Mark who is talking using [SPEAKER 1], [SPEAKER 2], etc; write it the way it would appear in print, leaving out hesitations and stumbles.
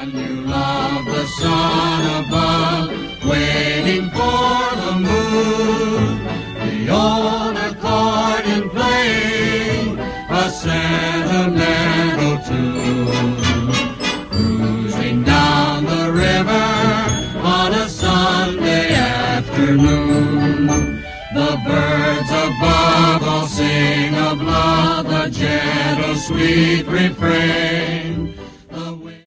[SPEAKER 1] And you love the sun above, waiting for the moon. The old accordion playing a sentimental tune. Cruising down the river on a Sunday afternoon. The birds above all sing of love, a gentle, sweet refrain.